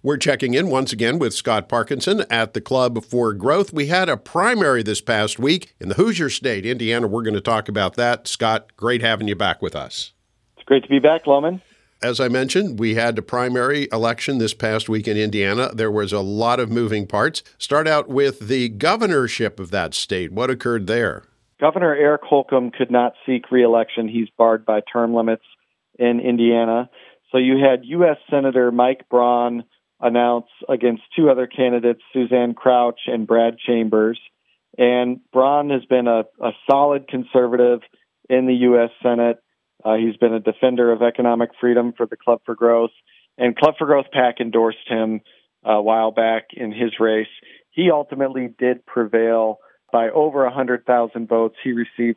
We're checking in once again with Scott Parkinson at the Club for Growth. We had a primary this past week in the Hoosier State, Indiana. We're going to talk about that. Scott, great having you back with us. It's great to be back, Loman. As I mentioned, we had a primary election this past week in Indiana. There was a lot of moving parts. Start out with the governorship of that state. What occurred there? Governor Eric Holcomb could not seek re-election. He's barred by term limits in Indiana. So you had U.S. Senator Mike Braun announce against two other candidates, Suzanne Crouch and Brad Chambers. And Braun has been a solid conservative in the U.S. Senate. He's been a defender of economic freedom for the Club for Growth. And Club for Growth PAC endorsed him a while back in his race. He ultimately did prevail by over 100,000 votes. He received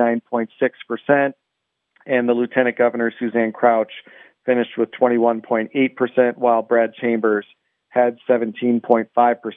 39.6%. And the Lieutenant Governor, Suzanne Crouch, finished with 21.8%, while Brad Chambers had 17.5%.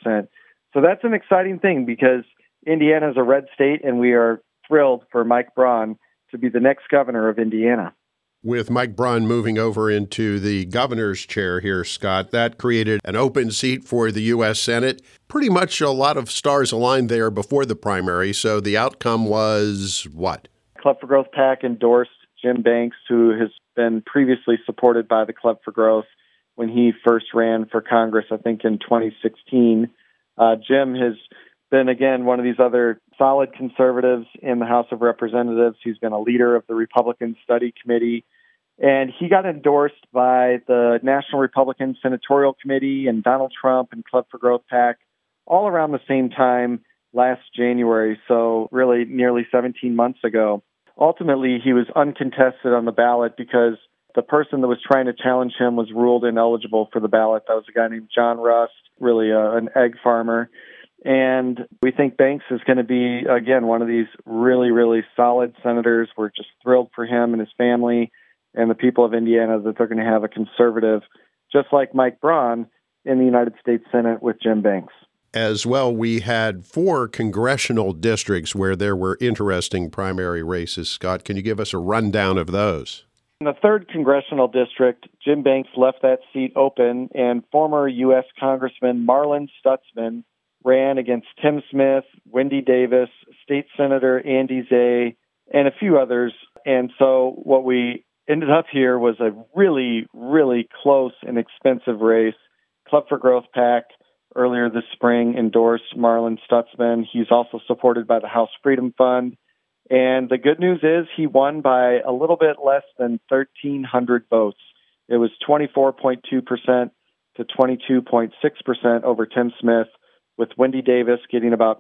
So that's an exciting thing because Indiana is a red state, and we are thrilled for Mike Braun to be the next governor of Indiana. With Mike Braun moving over into the governor's chair here, Scott, that created an open seat for the U.S. Senate. Pretty much a lot of stars aligned there before the primary, so the outcome was what? Club for Growth PAC endorsed Jim Banks, who has been previously supported by the Club for Growth when he first ran for Congress, I think in 2016. Jim has been, again, one of these other solid conservatives in the House of Representatives. He's been a leader of the Republican Study Committee, and he got endorsed by the National Republican Senatorial Committee and Donald Trump and Club for Growth PAC all around the same time last January, so really nearly 17 months ago. Ultimately, he was uncontested on the ballot because the person that was trying to challenge him was ruled ineligible for the ballot. That was a guy named John Rust, really an egg farmer. And we think Banks is going to be, again, one of these really, really solid senators. We're just thrilled for him and his family and the people of Indiana that they're going to have a conservative, just like Mike Braun, in the United States Senate with Jim Banks. As well, we had 4 congressional districts where there were interesting primary races. Scott, can you give us a rundown of those? In the 3rd congressional district, Jim Banks left that seat open, and former U.S. Congressman Marlin Stutzman ran against Tim Smith, Wendy Davis, State Senator Andy Zay, and a few others. And so what we ended up here was a really, really close and expensive race. Club for Growth PAC earlier this spring endorsed Marlin Stutzman. He's also supported by the House Freedom Fund. And the good news is he won by a little bit less than 1,300 votes. It was 24.2% to 22.6% over Tim Smith, with Wendy Davis getting about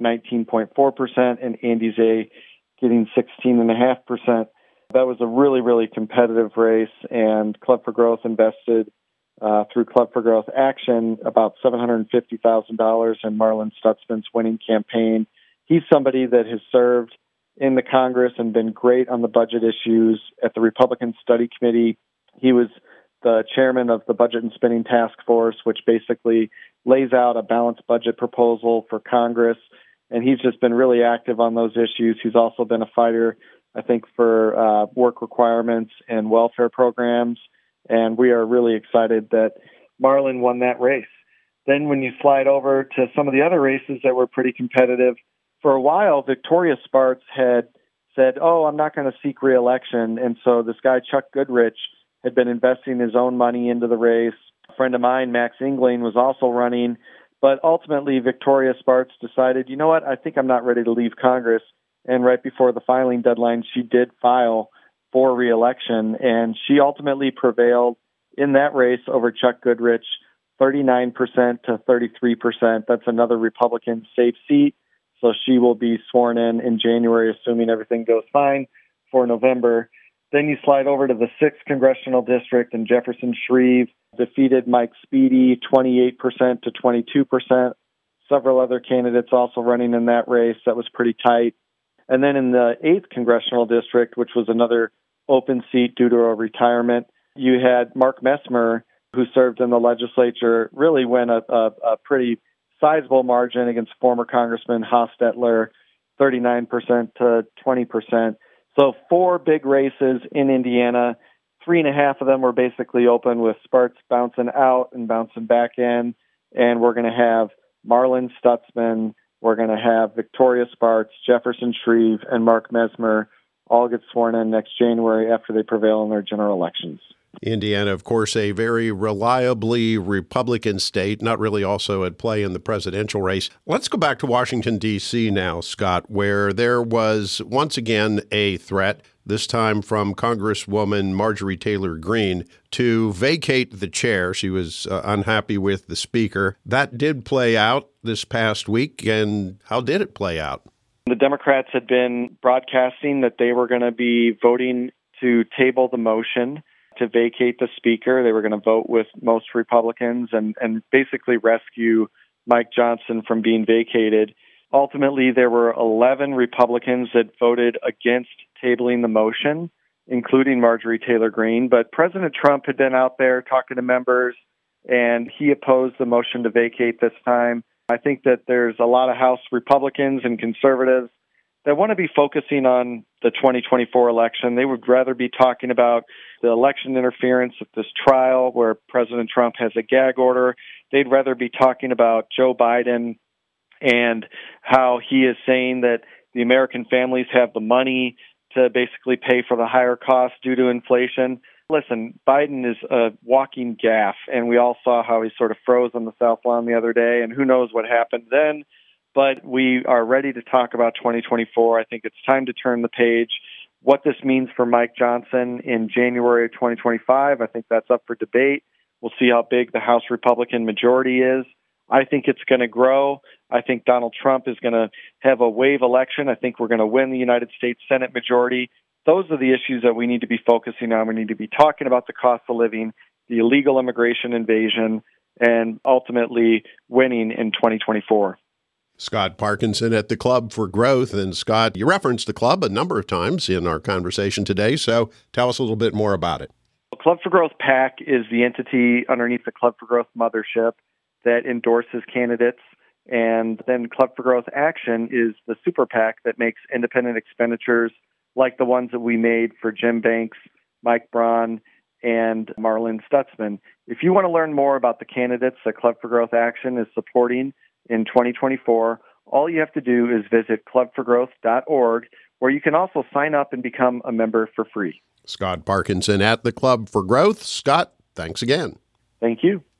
19.4% and Andy Zay getting 16.5%. That was a really, really competitive race, and Club for Growth invested through Club for Growth Action about $750,000 in Marlin Stutzman's winning campaign. He's somebody that has served in the Congress and been great on the budget issues at the Republican Study Committee. He was the chairman of the Budget and Spending Task Force, which basically lays out a balanced budget proposal for Congress, and he's just been really active on those issues. He's also been a fighter, I think, for work requirements and welfare programs. And we are really excited that Marlin won that race. Then when you slide over to some of the other races that were pretty competitive, for a while, Victoria Spartz had said, I'm not going to seek re-election. And so this guy, Chuck Goodrich, had been investing his own money into the race. A friend of mine, Max Engling, was also running. But ultimately, Victoria Spartz decided, you know what, I think I'm not ready to leave Congress. And right before the filing deadline, she did file for re-election, and she ultimately prevailed in that race over Chuck Goodrich, 39% to 33%. That's another Republican safe seat, so she will be sworn in January, assuming everything goes fine for November. Then you slide over to the 6th Congressional District, and Jefferson Shreve defeated Mike Speedy, 28% to 22%. Several other candidates also running in that race. That was pretty tight. And then in the 8th Congressional District, which was another open seat due to a retirement, you had Mark Messmer, who served in the legislature, really win a pretty sizable margin against former Congressman Hostetler, 39% to 20%. So 4 big races in Indiana, 3.5 of them were basically open, with Spartz bouncing out and bouncing back in. And we're going to have Marlin Stutzman, we're going to have Victoria Spartz, Jefferson Shreve, and Mark Mesmer all get sworn in next January after they prevail in their general elections. Indiana, of course, a very reliably Republican state, not really also at play in the presidential race. Let's go back to Washington, D.C. now, Scott, where there was once again a threat, this time from Congresswoman Marjorie Taylor Greene, to vacate the chair. She was unhappy with the speaker. That did play out this past week, and how did it play out? The Democrats had been broadcasting that they were going to be voting to table the motion to vacate the speaker. They were going to vote with most Republicans and basically rescue Mike Johnson from being vacated. Ultimately, there were 11 Republicans that voted against tabling the motion, including Marjorie Taylor Greene. But President Trump had been out there talking to members, and he opposed the motion to vacate this time. I think that there's a lot of House Republicans and conservatives that want to be focusing on the 2024 election. They would rather be talking about the election interference at this trial where President Trump has a gag order. They'd rather be talking about Joe Biden and how he is saying that the American families have the money to basically pay for the higher costs due to inflation. Listen, Biden is a walking gaffe, and we all saw how he sort of froze on the South Lawn the other day, and who knows what happened then. But we are ready to talk about 2024. I think it's time to turn the page. What this means for Mike Johnson in January of 2025, I think that's up for debate. We'll see how big the House Republican majority is. I think it's going to grow. I think Donald Trump is going to have a wave election. I think we're going to win the United States Senate majority. Those are the issues that we need to be focusing on. We need to be talking about the cost of living, the illegal immigration invasion, and ultimately winning in 2024. Scott Parkinson at the Club for Growth. And Scott, you referenced the club a number of times in our conversation today, so tell us a little bit more about it. Club for Growth PAC is the entity underneath the Club for Growth mothership that endorses candidates. And then Club for Growth Action is the super PAC that makes independent expenditures like the ones that we made for Jim Banks, Mike Braun, and Marlin Stutzman. If you want to learn more about the candidates that Club for Growth Action is supporting in 2024, all you have to do is visit clubforgrowth.org, where you can also sign up and become a member for free. Scott Parkinson at the Club for Growth. Scott, thanks again. Thank you.